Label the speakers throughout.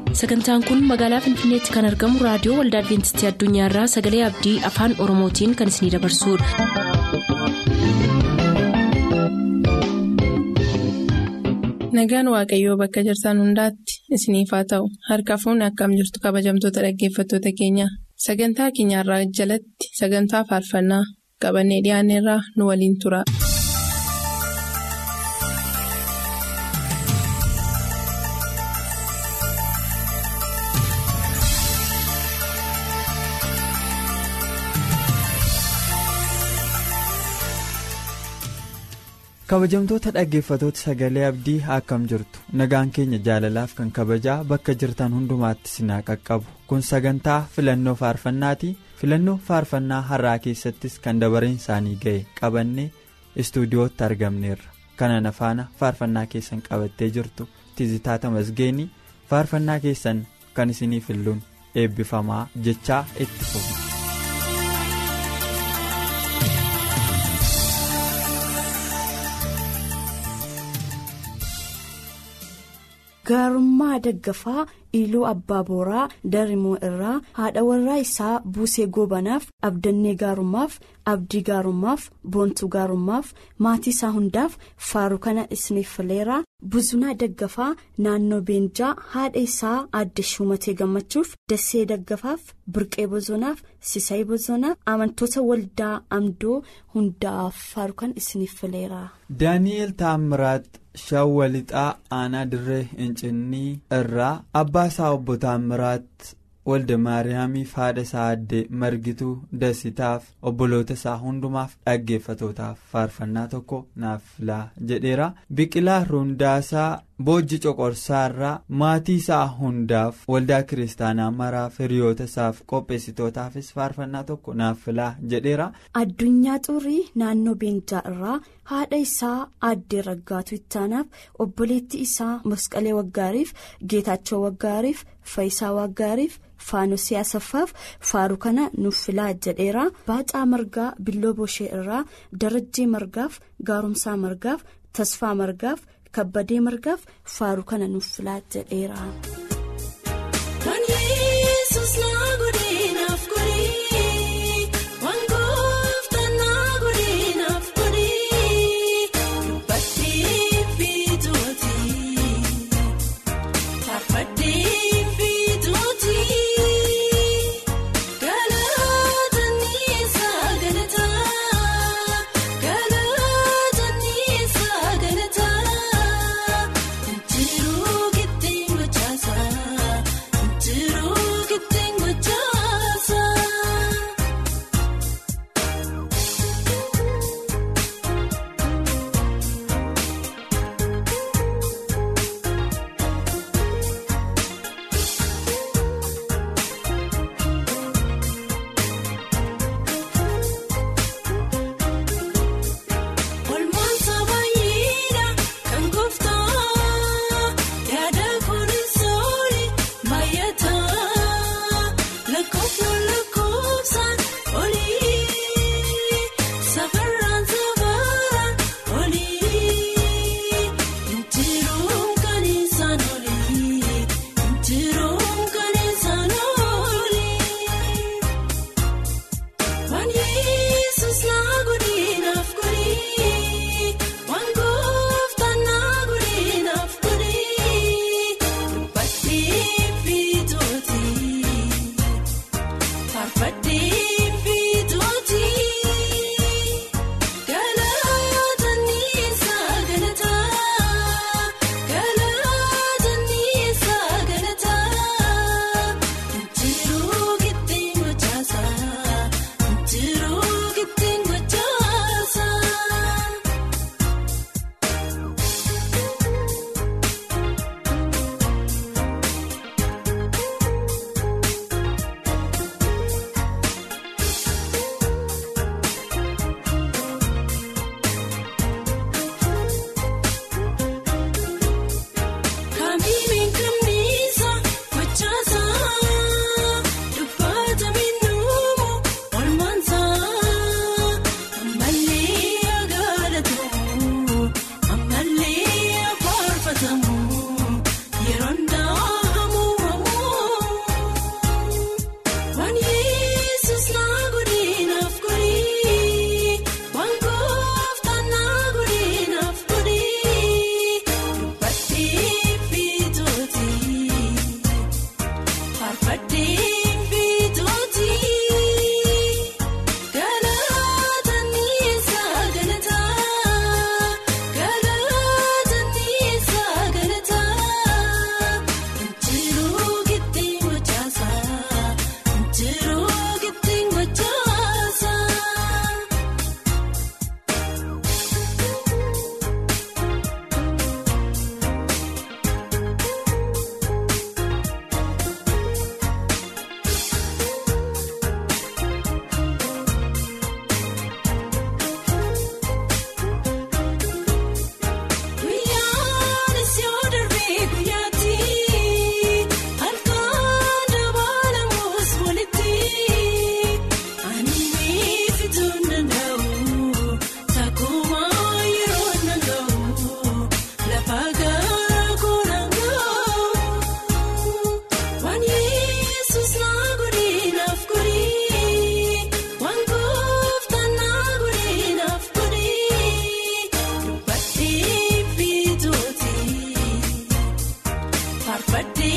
Speaker 1: Sagantaan kun magaalaa Finfinneetti kan argamu raadiyoo Waldaa Adwiintistii Addunyaarraa Sagalee Abdii Afaan Oromootiin kan isinidabarsudha.
Speaker 2: Nagaan Waaqayyoo bakka jirtan hundaatti isiniif haa ta'u. Harka fuunni akkam jirtu kabajamtoota dhaggeeffattoota keenya. Sagantaa keenyarraa jalatti sagantaa faarfannaa qabannee dhiyaanneerraa nu waliin tura.
Speaker 3: Kabajamtoota dhaggeeffattoota Sagalee Abdii akkam jirtu. Nagaan keenya jaalalaaf kan kabajaa bakka jirtan hundumaatti sinaa qaqqabu. Kun sagantaa filannoo faarfannaati. Filannoo faarfannaa har'aa keessattis kan dabareen isaanii ga'e qabannee istuudiyootti argamneerra. Kana faana faarfannaa keessan qabattee jirtu Tizitaa Tamasgeenii faarfannaa keessan kan isinii filluun eebbifamaa jechaa itti fufu.
Speaker 4: Gaarummaa Daggafaa Iluu Abbaa Booraa Darimoo irraa haadha warraa isaa Buusee Goobanaaf Abdannee Gaarummaaf Abdii Gaarummaaf Boontuu Gaarummaaf maatii isaa hundaaf faaruu kana isiniif fileera. Buzunaa Daggafaa naannoo Beenjaa haadha isaa Aadde Shumatee Gammachuuf Dassee Daggafaaf Birqee Bozonaaf Sisay Bozonaaf amantoota waldaa Amdoo hundaaf faaruu kana isiniif fileera.
Speaker 3: Daani'eel Taamiraat Shawwalixaa Aanaa Dirree Incinnii irraa abbaa isaa obbo Taamiraat Walda Maariyaamiif haadha isaa Aadde Margituu Dasitaaf obboloota isaa hundumaaf dhaggeeffatootaaf faarfannaa tokko naaf filaa jedheera. Biqilaa Rundaasaa Boojji Coqorsaarraa maatii isaa hundaaf waldaa kiristaanaa maraaf hiriyoota isaaf qopheessitootaafis faarfannaa tokko naaf filaa jedheera.
Speaker 4: Addunyaa Xurii naannoo Beenjaa irraa haadha isaa Aadde Raggaatuu Ittaanaaf obboleetti isaa Masqalee Waggaariif Geetaachoo Waggaariif Faayisaa Waggaariif Faanosii Asaffaaf faaruu kana nuuf filaa jedheera. Baacaa Margaa Billoo Boshee irraa Darajjee Margaaf Gaarumsaa Margaaf Tasfaa Margaaf Kabbadee Margaaf faaruu kana nuuf filaa jedheera.
Speaker 5: Jiruu kittiin gochaasa.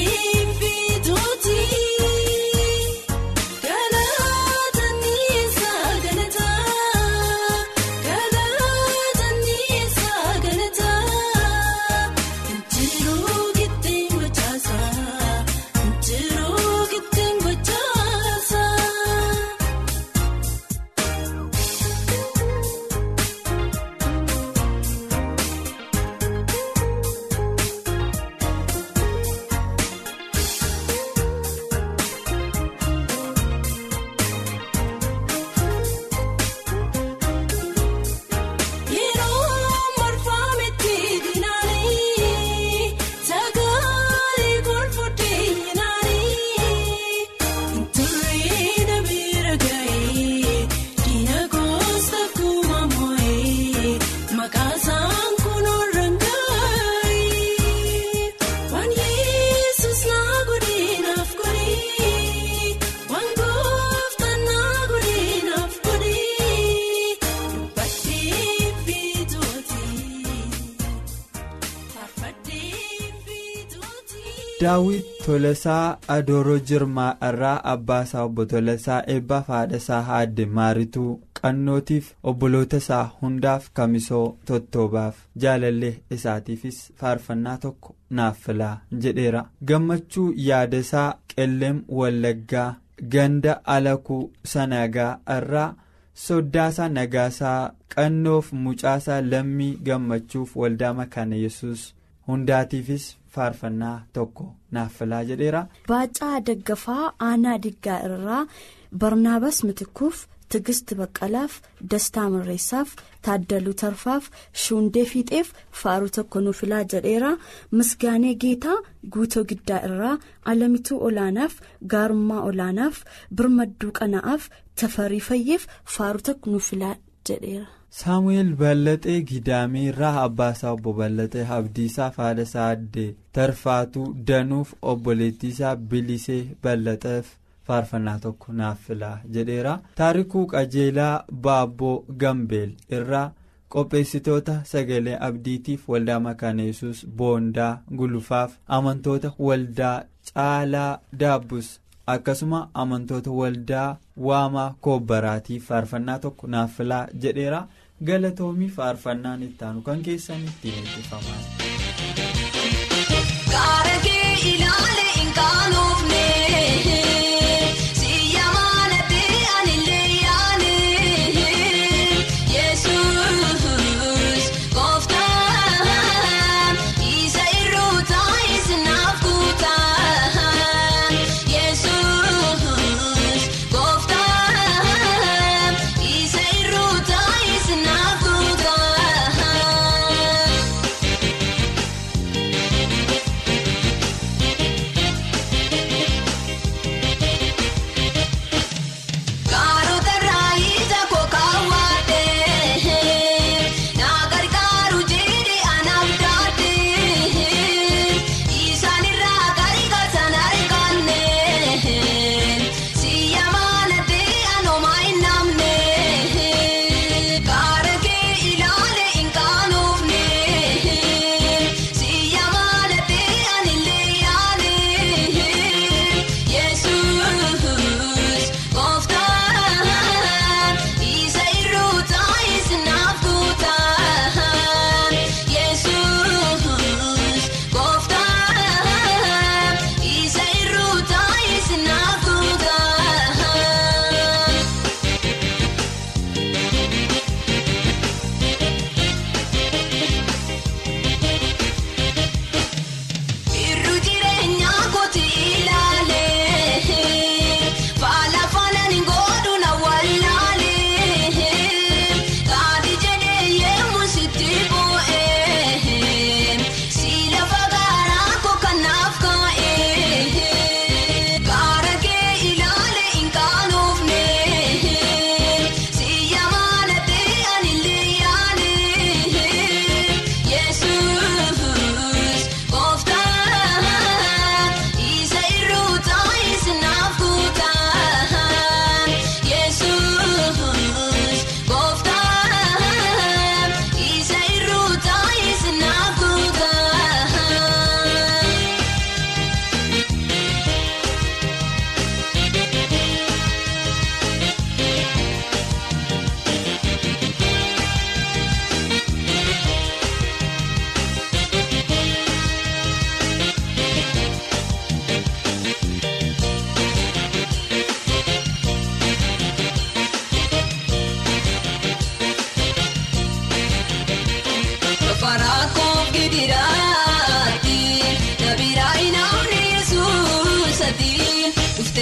Speaker 3: Daawit Tolasaa Adooroo Jirmaa irraa abbaasaa obbo Tolasaa eebba haadhasaa Aadde Maarituu qannootiif obboloota isaa hundaaf Kamisoo Tottoobaaf jaalallee isaatiifis faarfannaa tokko naaf filaa jedheera. Gammachuu Yaadasaa Qelleem Wallaggaa Ganda Alakuu Sanagaa irraa Soddaasaa Nagaasaa qannoof mucaasaa Lammii Gammachuuf waldaa Makaana Yesuus hundaatiifis faarfannaa tokko naaf filaa jedheera.
Speaker 4: Baacaa Daggafaa Aanaa Diggaa irraa Barnaabaas Mitikuuf Tigist Baqqalaaf Dastaa Mirreessaaf Taaddaluu Tarfaaf Shuundee Fiixeef faaruu tokko nuuf filaa jedheera. Misgaanee Geetaa Guutoo Giddaa irraa Alamituu Olaanaaf Gaarummaa Olaanaaf Birmadduu Qana'aaf Tafarii Fayyeef faaruu tokko nuuf filaa jedheera.
Speaker 3: Saamu'eel Bal'axee Gidaamii irraa abbaasaa obbo Bal'axee Abdiisaa haadhasaa Aadde Tarfaatuu Danuuf obboleettiisaa Bilisee Bal'axeef faarfannaa tokko naaf filaa jedheera. Taarikuu Qajeelaa Baabboo Gambeel irraa qopheessitoota sagalee abdiitiif waldaa Makaana Yesuus Boondaa Gulufaaf amantoota waldaa Caalaa Daabbus akkasuma amantoota waldaa Waamaa Koobbaraatiif faarfannaa tokko naaf filaa jedheera. Galatoomii faarfannaan ittaanu kan keessan ittiin eebbifamaa.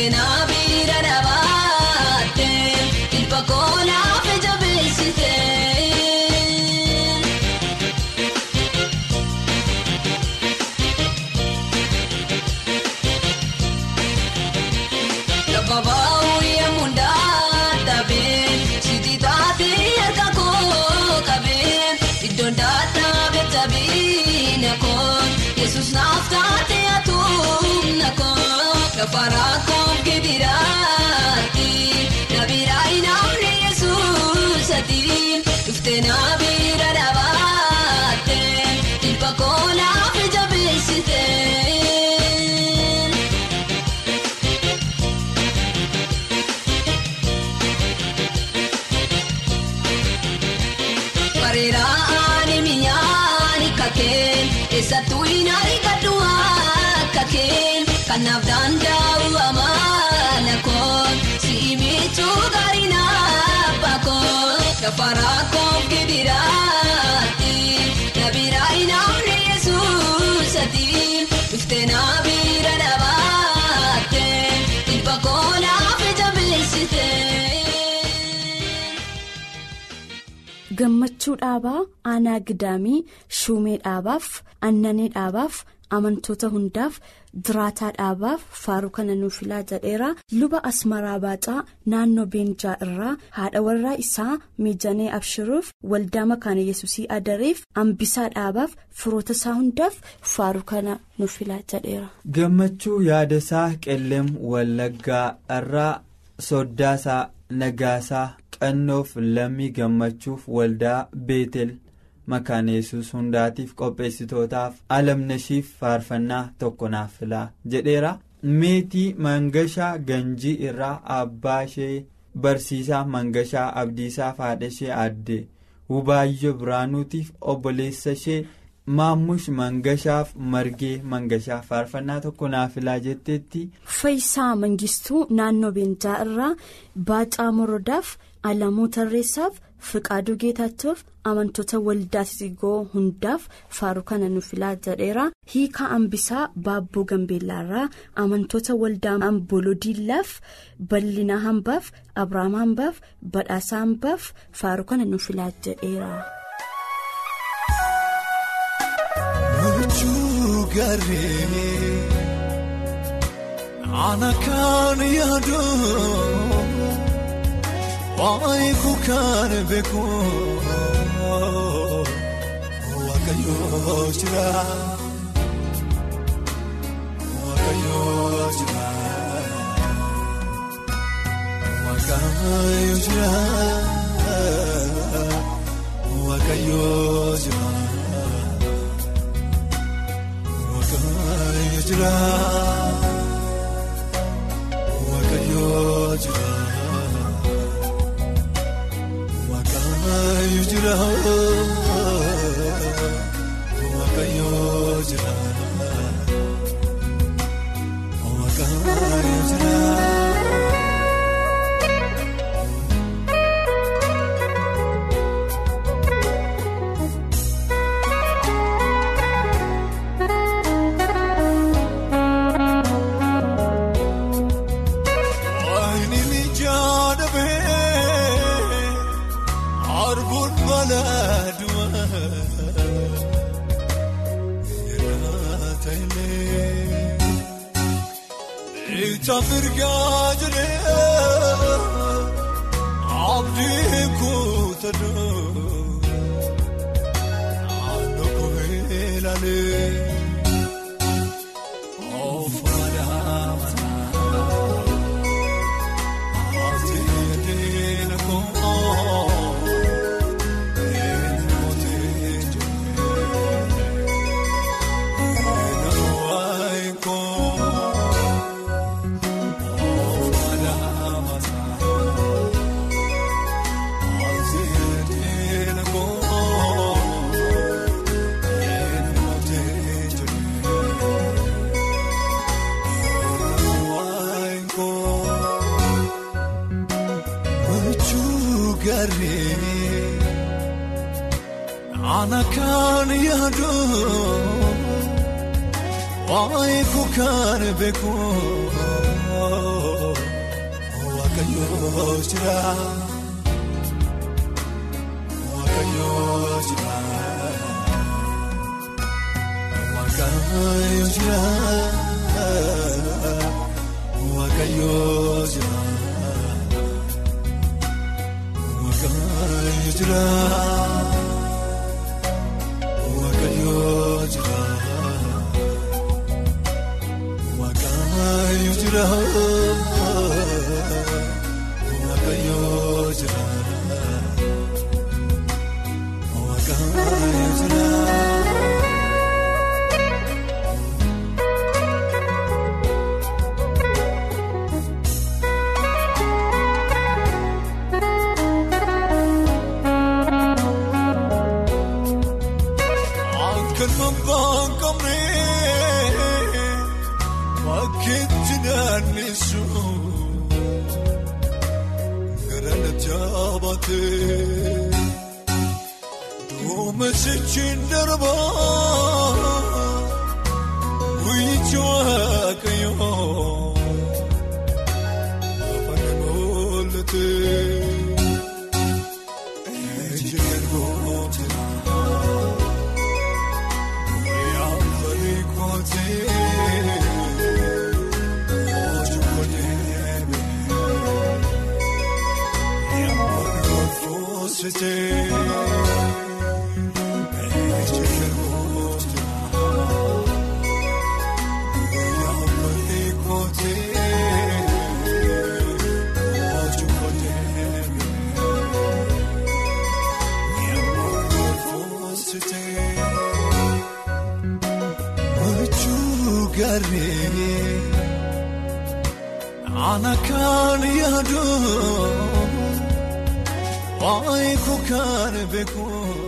Speaker 5: Dhufteenaa bira dhaabatte ilba koonaaf jabeessite. Lafabaa'uu yemmuu dhaabee sitii taatee harka koo qabee iddoon dhaabee tabiina koo Yesuus naaf taatee atuumna koo gafaraa koo gidiraatti nabiraa inaamne Yesuus ati dhufteenaa bira dhaabatte ilba koonaaf jabeessite. Bareeraani miyaani kakeen eessattuu inaani kadhuwaa kakeen kanaaf danda'u amaana koon si'imichuu gaarii naappa koon gafaraa koon gidiraatti nabiraa inaamne Yesuus ati dhufteenaa bira dhaabatte ilba koonaaf jabeessite.
Speaker 4: Gammachuu dhaabaa aanaa gidaamii shuumee dhaabaaf annanee dhaabaaf amantoota hundaaf diraataa dhaabaaf faaruu kana nuuf filaa jedheera. Luba asmaraa baacaa naannoo beenjaa irraa haadha warraa isaa miijanee abshiruuf waldaa makaana yesusii adareef ambisaa dhaabaaf firoota isaa hundaaf faaruu kana nuuf filaa jedheera.
Speaker 3: Gammachuu yaadasaa qelleem wallaggaa irraa soddaasaa nagaasaa qannoof lammii gammachuuf waldaa beetel makaana yesus hundaatiif qopheessitootaaf alamnashiif faarfannaa tokko naaf filaa jedheera. Meetii mangashaa ganjii irraa abbaa ishee barsiisaa mangashaa abdiisaa haadha ishee aadde Wubaayyoo Biraanuutiif obboleessa ishee Maammush mangashaaf margee mangashaa faarfannaa tokko naaf filaa jetteetti.
Speaker 4: Faayisaa Mangistuu naannoo Beenjaa irraa Baacaa Morodaaf Alamuu Tarreessaaf Fiqaaduu Geetaachuuf amantoota waldaa Sigoo hundaaf faaruu kana nuuf filaa jedheera. Hiikaa Ambisaa Baabboo Gambeellaa irraa amantoota waldaa Ambooloo Diillaaf Bal'inaa Hambaaf Abrahaam Hambaaf Badhaasaa Hambaaf faaruu kana nuuf filaa jedheera.
Speaker 6: Garee ana kan yaadu waayiku kan beeku waaqayyoo jira waaqayyoo jira waaqayyoo jira waaqayyoo jira. Jira waaqayyoo jira waaqayyoo jira waaqayyoo jira waaqayyoo jira. Tafirgaa jiree abdii kuutadoo naannoo kohee laalee ooffaadhaa mataa ati deena koo deena mootee jiree deena waayee koo. Ana kan yaadu waayiku kan beeku waaqayyoo jira waaqayyoo jira waaqayyoo jira waaqayyoo jira waaqayyoo jira waaqayyoo jira waaqayyoo jira waaqayyoo jira waaqayyoo jira. Duumessichi darbaa wiichoo kayyoo afaan mul'atee ejjeen gootee guyyaa barii gootee oojjuu gootee yammuu foositee. Ana kan yaadu waayee kan beeku.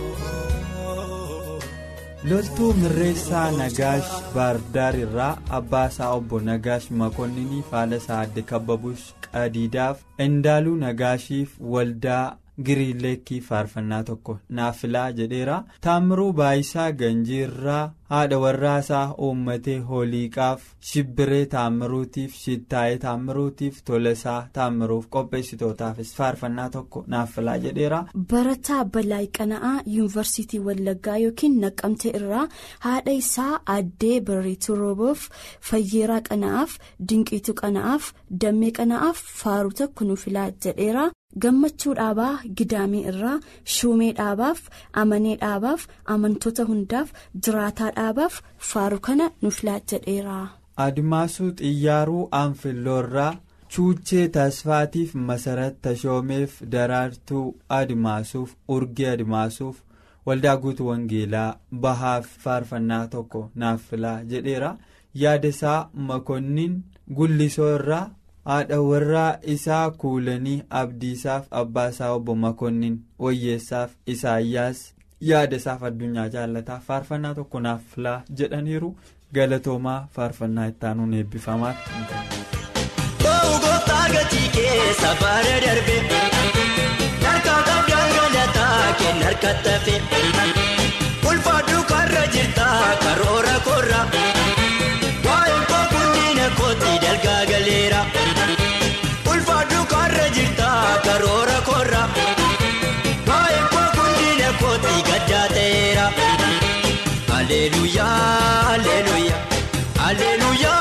Speaker 3: Loltuu Mirreessaa Nagaash Baardaar irraa Abbaasaa Obbo Nagaash Makonninii Faalasaa Adde Kabbabush Qadiidaaf Indaaluu Nagaashiif waldaa Giriileekii faarfannaa tokko naaf filaa jedheera. Taamiruu Baayisaa Ganjiirraa haadha warraasaa uummatee Hooliiqaaf Shibbiree Taamiruutiif Shittaayee Taamiruutiif Tolasaa Taamiruuf qopheessitootaafis faarfannaa tokko naaf filaa jedheera.
Speaker 4: Barataa Balaayi Qana'aa Yuunivarsiitii Wallaggaa yookiin Naqqamtee irraa haadha isaa Addee Barreetuu Rooboof Fayyeeraa Qana'aaf Dinqiituu Qana'aaf Dammee Qana'aaf faaruu tokko nuuf filaa jedheera. Gammachuu Dhaabaa Gidaamii irraa Shuumee Dhaabaaf Amanee Dhaabaaf amantoota hundaaf Jiraataa Dhaabaaf faaruu kana nuuf filaa jedheera.
Speaker 3: Admaasuu Xiyyaaruu Anfilloorraa Chuuchee Tasfaatiif Masarat Tashoomeef Daraartuu Admaasuuf Urgee Admaasuuf waldaa guutuu Wangeelaa Bahaaf faarfannaa tokko naaf filaa jedheera. Yaadasaa Makonnin Gullisoo irraa haadha warraa isaa Kuulanii Abdiisaaf Abbaasaa Obbo Makonnin Wayyeessaaf Isaayyaas yaadasaaf addunyaa jaallataaf faarfannaa tokko naaf filaa jedhaniiru. Galatoomaa faarfannaa ittaanuun eebbifamaa.
Speaker 7: Gooftaa gatii keessa baara darbe harka qabdaan galataa kenna harka tafe ulfaadhu karra jirta karoora korra waa'een koo guddina kooti dalgaa galeera ulfaadhu karra jirta karoora korra waa'een koo guddina kooti gaddaa ta'eera. Alleluuyaa alleluuyaa alleluuyaa.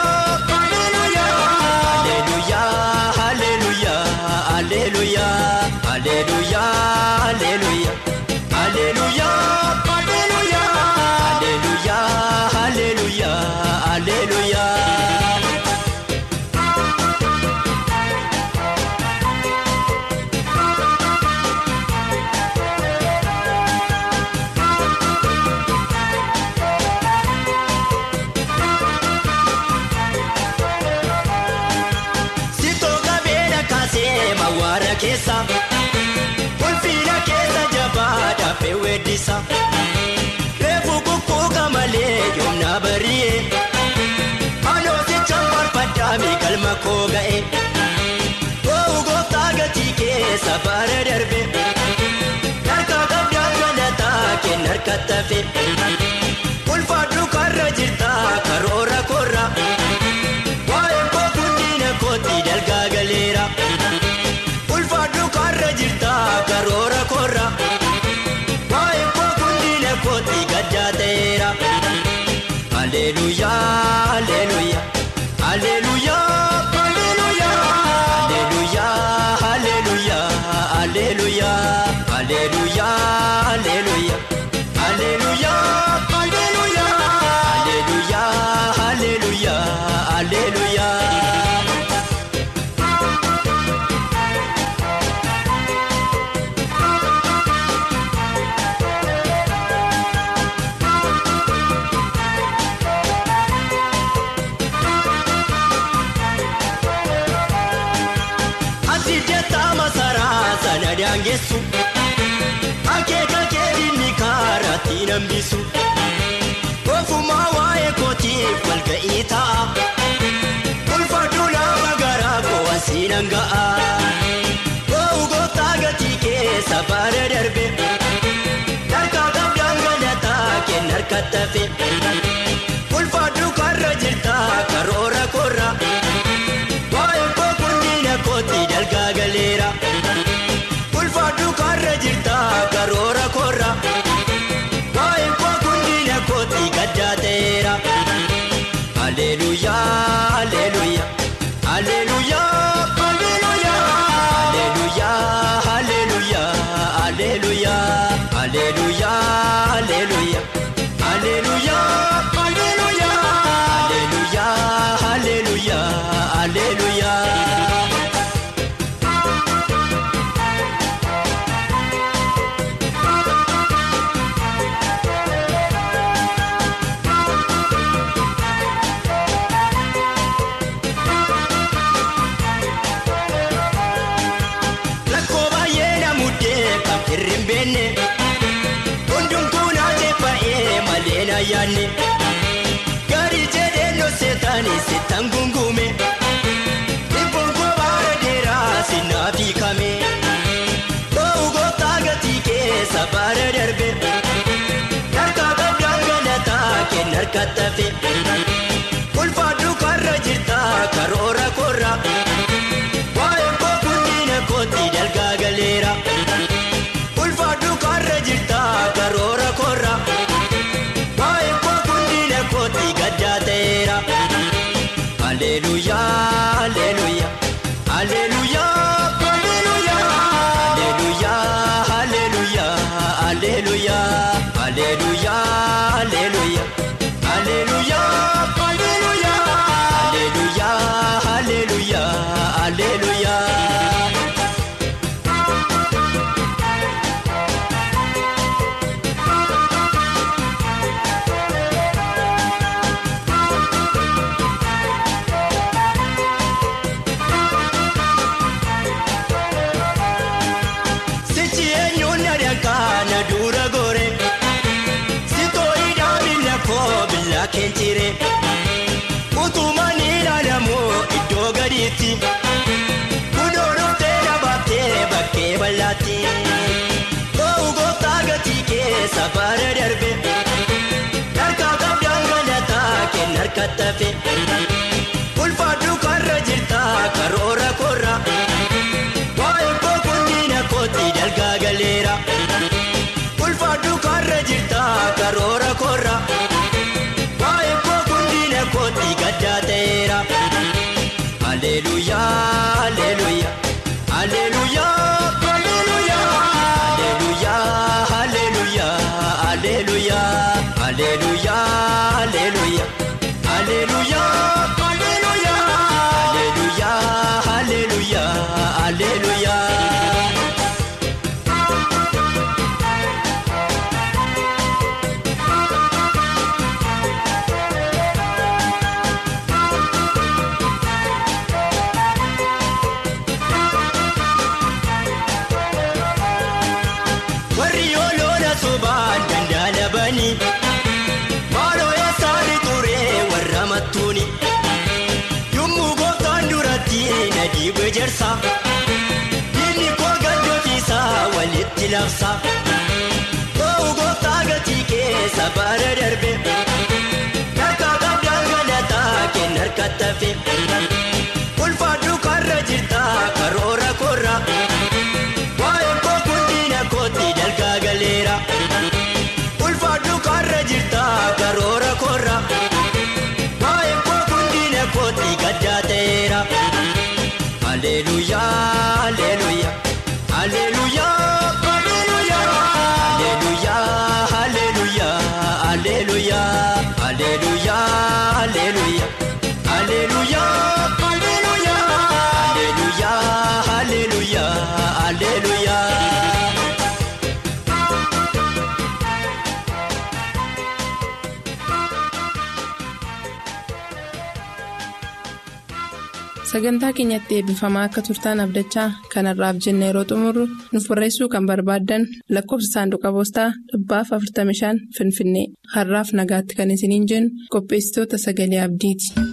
Speaker 7: Alleluia, alleluia, alleluia, alleluia, alleluia, alleluia, alleluia, alleluia. Ulfina keessa jabaadha fe'weedisa reefu kukkuuka malee yoomna bari'e anoosicha farfaddaami galma koo ga'e gooftaa gatii keessa baara darbe harka qabdaan galataa kenna harka tafe ulfaadhu karra jirta karoora korra waa'een koo guddina kooti dalgaa galeera. Alleluia, alleluia, alleluia, alleluia, alleluia, alleluia, alleluia, alleluia, alleluia, alleluia, alleluia, alleluia. Daangessu akeeka keedinni kaaraatti nambisu ofumaa waa'ee kootiif walga'ii ta'a ulfaadhu nama garaa koo asiinan ga'a gooftaa gatii keessa baara darbe harkaa qabdaan galataa kenna harkatti hafe ulfaadhu karra jirta karoora korra waa'ee koo guddina kooti dalgaa galeera. Ulfaadhu karra jirta karoora korra waa'ee koo guddina kooti gaddaa ta'eera. Alleluia, alleluia, alleluia, alleluia, alleluia, alleluia, alleluia, alleluia, alleluia, alleluia, alleluia, alleluia, alleluia. Yaanne gaarii jedhee no seetaanii seetaan gungume dhibboon koo baara dheeraa sinnaaf hiikame gooftaa gatii keessa baara darbe harkaa qabdaan galataa kenna harkatti hafe ulfaadhu karra jirta karoora korra waa'ee koo guddina kooti dalgaa galeera ulfaadhu karra jirta karoora korra. Alleluia, alleluia, alleluia, alleluia, alleluia, alleluia, alleluia, alleluia, alleluia, alleluia, alleluia, alleluia, alleluia. Keenjire utumani ilaalamoo iddoo gadiitti kunuunotee dhaabbattee bakkee bal'aatti gooftaa gatii keessa baara darbe harkaa qabdaan galataa kenna harkatti hafe ulfaadhu karra jirta karoora korra waa'ee koo guddina kooti dalgaa galeera ulfaadhu karra jirta karoora korra. Kooti gaddaa ta'eera. Alleluia, alleluia, alleluia, alleluia, alleluia, alleluia, alleluia, alleluia, alleluia, alleluia, alleluia, alleluia, alleluia. Maaloo eessaani turee warra mattuuni yommuu gooftaan duratti na dhiibee jersa diinni koo gaddofiisaa walitti labsa gooftaa gatii keessa baara darbe harkaa qabdaan galataa kenna harkatti hafe ulfaadhu karra jirta karoora korra waa'ee koo guddina kooti dalgaa galeera. Ulfaadhu karra jirta karoora korra waa'ee koo guddina kooti. Alleluuyaa alleluuyaa alleluuyaa alleluuyaa alleluuyaa alleluuyaa alleluuyaa alleluuyaa alleluuyaa alleluuyaa alleluuyaa alleluuyaa alleluuyaa.
Speaker 2: Sagantaa keenyatti eebbifamaa akka turtaan abdachaa kanarraaf jennee yeroo xumurru nuuf barreessuu kan barbaaddan lakkoofsa saanduqa poostaa 45 Finfinnee har'aaf nagaatti kan isiniin jennu qopheessitoota sagalee abdiiti.